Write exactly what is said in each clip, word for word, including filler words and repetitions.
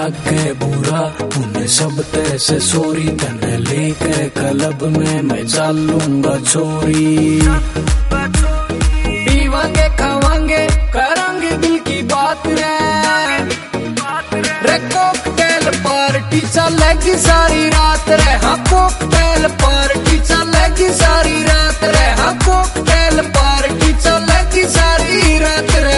लागे बुरा उन्हें सब तैसे सोरी तने लेके क्लब में मैं चालूंगा चोरी। पीवांगे खावांगे करांगे दिल की बात रे, रे कॉकटेल पार्टी चलेगी सारी रात रे, हाँ कॉकटेल पार्टी चलेगी सारी रात रे, हाँ कॉकटेल पार्टी चलेगी सारी रात रे।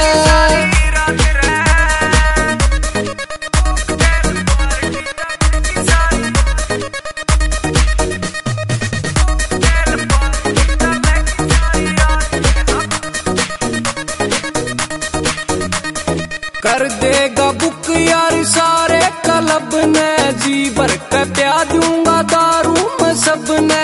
कर देगा बुक यार सारे क्लब ने, जी भर के प्या दूंगा दारू में सबने,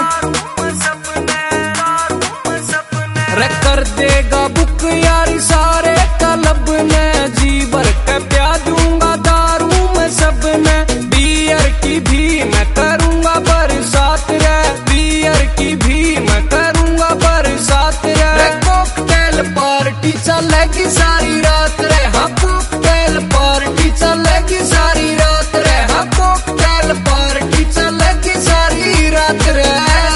रे कर देगा बुक यार सारे क्लब ने, जी भर के प्या दूंगा दारू में सबने। बियर की भी मैं करूंगा बरसात रे, बियर की भी मैं करूंगा बरसात रे, रे कॉकटेल पार्टी चलेगी सारी रात रे, हाँ कॉकटेल पार्टी चलेगी सारी रात रे, हाँ कॉकटेल पार्टी चलेगी सारी रात रे।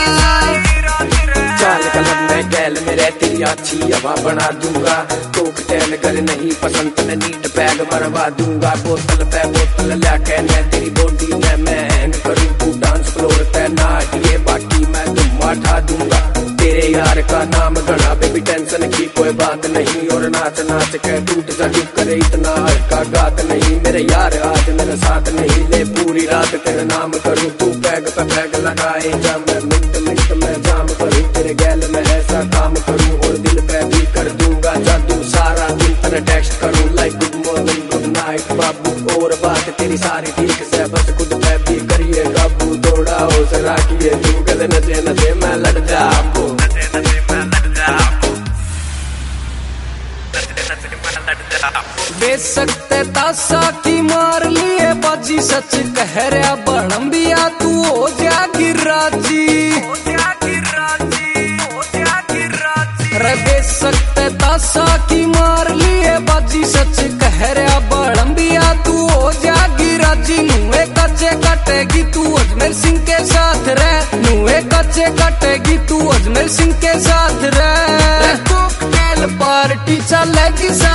चाल क्लब में गैल में रहती अच्छी हवा बना दूंगा, कॉकटेल गर नहीं पसंद न नीट पैग मरवा दूंगा। बोतल पे बोतल लाके मैं तेरी बॉडी में मैं हैंग करूँ, तू डांस फ्लोर पे नाच ये बाकी मैं तुम उठा दूंगा। तेरे यार का नाम गणा बेबी टेंशन की कोई बात नहीं, और नाच नाच के टूट जा चुप करे इतना हल्का गात नहीं। मेरे यार आज मेरे साथ नहीं ले पूरी रात तेरा नाम करूँ, तू पैग पे पैग लगाए जा मैं मिनट मिनट में जाम करूँ, तेरे गैल में ऐसा काम करूँ और दिल पे भी कर दूंगा जादू। सारा दिन तेरे टेक्स्ट करूँ like good morning good night बाबू, और बात तेरी सारी ठीक से बस खुद पे भी करिए काबू। दौड़ा हो सरा किए तू गले नशे नशे मैं लड़ जाऊँ, बेच सकते तासा की मार लिए बाजी, सच कह रहा बड़म्बिया तू हो जागी राजी, रे बेच सकते तासा की मार लिए बाजी, सच कह रहा बड़म्बिया तू हो जागी राजी। नुए कच्चे कटेगी तू अजमेर सिंह के साथ रे, नुए कच्चे कटेगी तू अजमेर सिंह के साथ रे, कॉकटेल पार्टी चलेगी